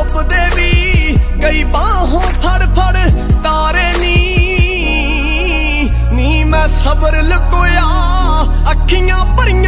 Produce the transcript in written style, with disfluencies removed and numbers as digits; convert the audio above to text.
डुबदे भी कई बाहों फड़ फड़ तारे नी मैं सबर लुकोया अखियां भरियां